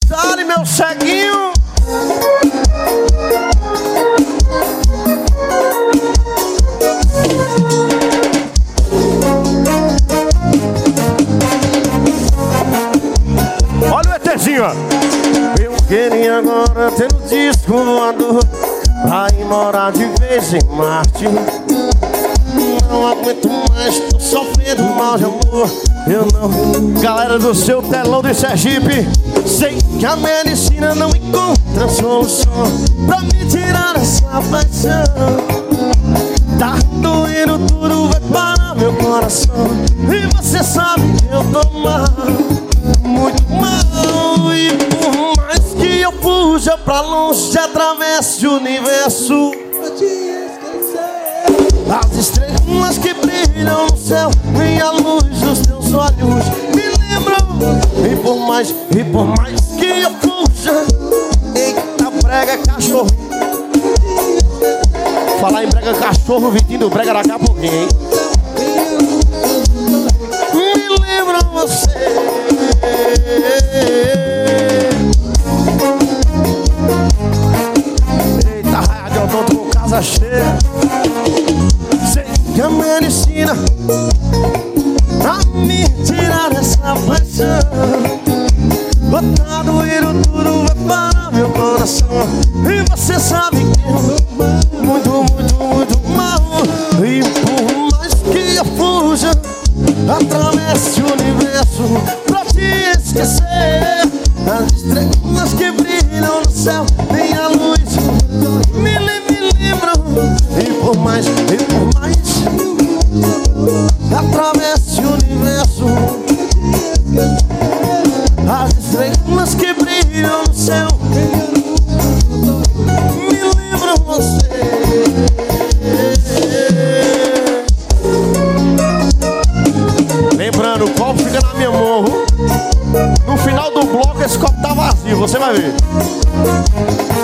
Dale, meu ceguinho. Olha o ETzinho, ó. Eu queria agora ter um disco voador pra ir morar de vez em Marte. Não aguento mais, tô sofrendo mal de amor. Eu não. Galera do seu telão de Sergipe, sei que a medicina não encontra solução pra me tirar essa paixão. Tá doendo tudo, vai parar meu coração. E você sabe que eu tô mal, muito mal. E por mais que eu fuja pra longe, atravesse o universo, as estrelas que brilham no céu, nem a luz dos teus olhos me lembram. E por mais que eu fuja, eita brega cachorro. Falar em brega cachorro, Vitinho do Brega daqui a pouquinho, hein? Me lembra você. Eita, raia de odonto com casa cheia. Sei que a medicina pra me tirar essa paixão. Tá doendo tudo, vai parar meu coração. E você sabe que eu muito, muito, muito mal. E por mais que eu fuja, atravesse o universo pra te esquecer. As estrelas que brilham no céu, nem a luz me lembram. E por mais, atravesse o universo. As estrelas que brilham no céu me lembram você. Lembrando, o copo fica na minha mão. No final do bloco esse copo tá vazio, você vai ver.